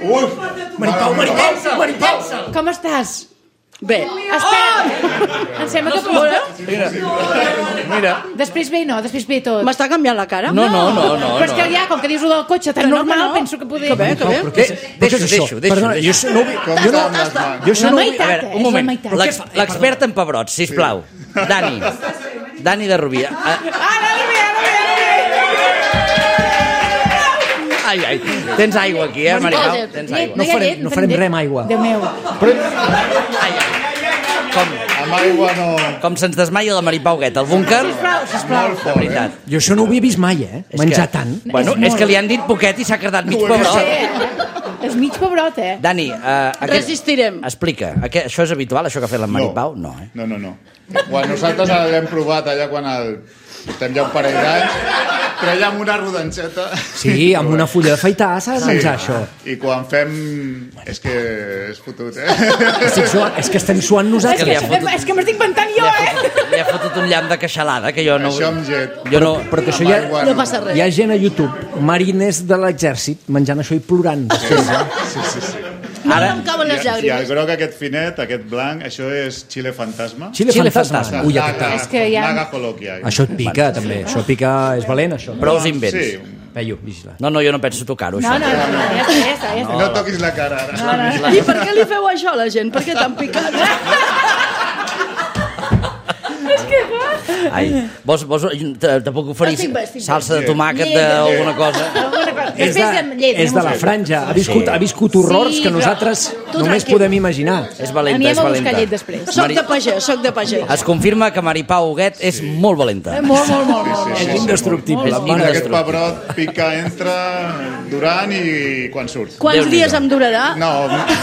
Maripau. Com estàs? Bé. Espera. Em sembla que plora. Mira. Després ve tot. M'està canviant la cara? No. Però és que ja, com que dius el cotxe tan normal, penso que poder... Que bé. Deixo. Perdona, jo no vull... La meitat, A veure, un moment. L'expert en pebrots, sisplau. Dani de Rubí. Ai, tens aigua aquí, Maripau? Tens aigua. No farem res amb aigua. Déu meu. Amb aigua no... Com se'ns desmaia la Maripau Guetta, el búnquer. Sisplau. De veritat. Jo això no ho havia vist mai, menjar tant. Bueno, és que li han dit poquet i s'ha quedat mig pebrot. És mig pebrot, Dani, resistirem. Explica, això és habitual, això que ha fet la Maripau? No, eh? No. Quan nosaltres l'hem provat allà quan estem ja un parell d'anys, treia amb una rodanxeta. Sí, amb una fulla d'afaitar s'ha de menjar això. I quan fem... És que és fotut, És que estem suant nosaltres. És que m'estic inventant jo, Li ha fotut un llamp de queixalada, que jo no... Això amb llet. Però que això ja... No passa res. Hi ha gent a YouTube, mariners de l'exèrcit, menjant això i plorant. Sí. Ara em cauen les I el llàgrimes. groc, aquest finet, aquest blanc, això és xile fantasma. Xile fantasma. Ui, És que ja... Naga coloquial. Això et pica, també. Això pica, és valent, això. Prou invents. Sí. Peyu, vigila. No, jo no penso tocar-ho, això. No, ja està. No toquis la cara, ara. I per què li feu això a la gent? Per què tan picat? Ai, vols te puc oferir salsa de tomàquet d'alguna cosa? És de la franja. Ha viscut horrors que nosaltres només podem imaginar. És valenta, Anem a buscar llet després. Soc de pagès. Es confirma que Maripau Huguet és molt valenta. Molt. És indestructible. Aquest pebrot pica, entra durant i quan surt. Quants dies em durarà? No,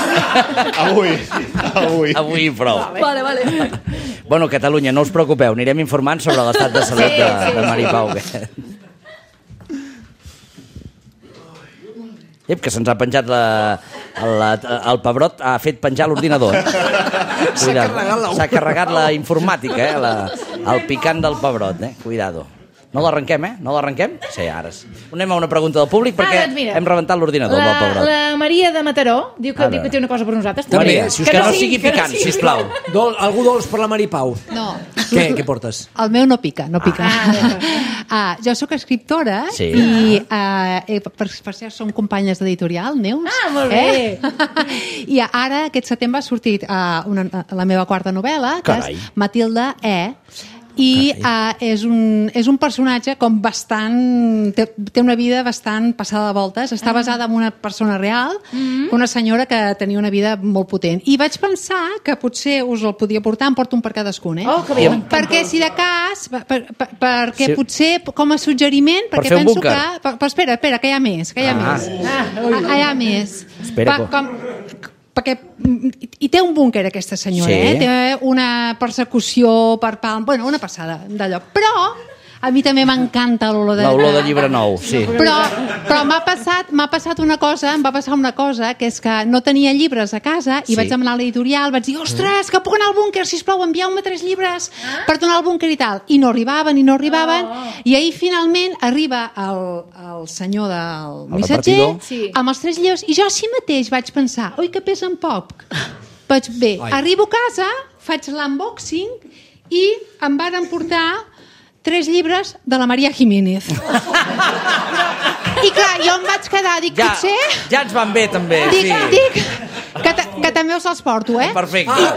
avui. Avui prou. Vale. Bueno, Catalunya, no us preocupeu, anirem informant sobre l'estat de salut de Maripau Huguet. Que se'ns ha penjat el pebrot, ha fet penjar l'ordinador. S'ha carregat la informàtica, el picant del pebrot. Cuidado. No l'arrenquem, No l'arrenquem? Sí, ara. Anem a una pregunta del públic perquè hem rebentat l'ordinador del pebrot. La Maria de Mataró diu que té una cosa per nosaltres. Maria, que no sigui picant, sisplau. Algú dolç per la Maripau? No. Què portes? El meu no pica. Jo sóc escriptora i per cert som companyes d'editorial, Neus. Molt bé. I ara aquest setembre ha sortit la meva quarta novel·la, que és Matilda i és un personatge com bastant... té una vida bastant passada de voltes. Està basada en una persona real, una senyora que tenia una vida molt potent. I vaig pensar que potser us el podia portar, em porto un per cadascun, perquè si de cas, perquè potser com a suggeriment, perquè penso que... Però espera, que hi ha més, Hi ha més. Perquè hi té un búnquer aquesta senyora, té una persecució per part... Bueno, una passada d'allò. Però A mi també m'encanta l'olor de... L'olor de llibre nou, sí. Però m'ha passat una cosa, em va passar una cosa, que és que no tenia llibres a casa i vaig demanar a l'editorial, vaig dir, ostres, que puc anar al búnquer, sisplau, envieu-me 3 llibres per donar al búnquer i tal. I no arribaven, i ahir finalment arriba el senyor del missatger amb els 3 llibres, i jo així mateix vaig pensar, oi, que pesen poc. Bé, arribo a casa, faig l'unboxing i em varen portar 3 llibres de la Maria Jiménez. I clar, jo em vaig quedar, dic, potser... Ja ens van bé, també. Dic, que també us els porto, eh? Perfecte.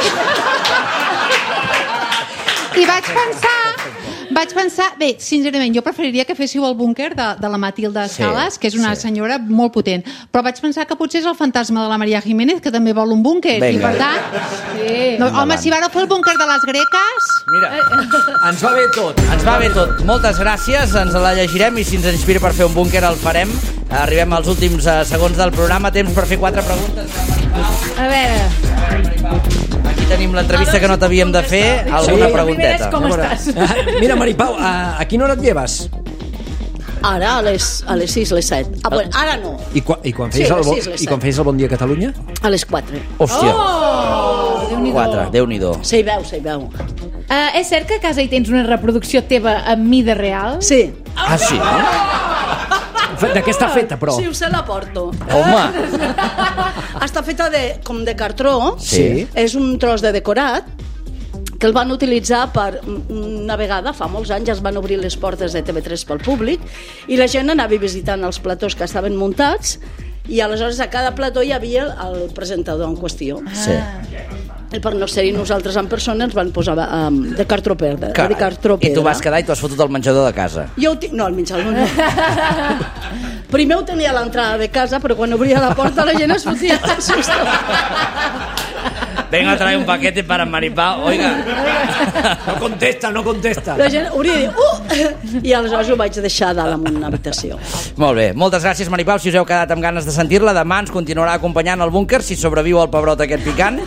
I vaig pensar, bé, sincerament, jo preferiria que féssiu el búnquer de la Matilde Sales, que és una senyora molt potent, però vaig pensar que potser és el fantasma de la Maria Jiménez, que també vol un búnquer, i per tant... Home, si vareu fer el búnquer de les greques... Mira, ens va bé tot. Ens va bé tot. Moltes gràcies, ens la llegirem i si ens inspira per fer un búnquer el farem. Arribem als últims segons del programa, temps per fer 4 preguntes. A veure... Aquí tenim l'entrevista que no t'havíem de fer, alguna pregunteta. Com estàs? Mira, Maripau, a quina hora et lleves? Ara, a les 6, les 7. Bueno, ara no. I quan feies el Bon Dia Catalunya? A les 4. Hòstia. Déu-n'hi-do. 4, Déu-n'hi-do. Se hi veu. És cert que a casa hi tens una reproducció teva en mida real? Sí. Ah, sí? De què està feta, però? Sí, us la porto. Home! Està feta com de cartró. Sí. És un tros de decorat que el van utilitzar per una vegada, fa molts anys, es van obrir les portes de TV3 pel públic i la gent anava visitant els platós que estaven muntats i aleshores a cada plató hi havia el presentador en qüestió. Sí. I per no ser-hi nosaltres en persona ens van posar de cartró pedra. I tu vas quedar i tu has fotut el menjador de casa. Jo no, el menjador no. Primer ho tenia a l'entrada de casa, però quan obria la porta la gent es fotia el susto. Venga, trae un paquete para Maripau. Oiga. No contesta. La gent hauria de dir, i aleshores ho vaig deixar dalt en una habitació. Molt bé, moltes gràcies, Maripau. Si us heu quedat amb ganes de sentir-la, demà ens continuarà acompanyant al búnquer, si sobreviu el pebrot aquest picant.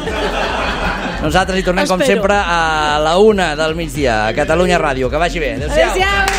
Nosaltres hi tornem, com sempre, a la 1 del migdia, a Catalunya Ràdio. Que vagi bé. Adéu-siau.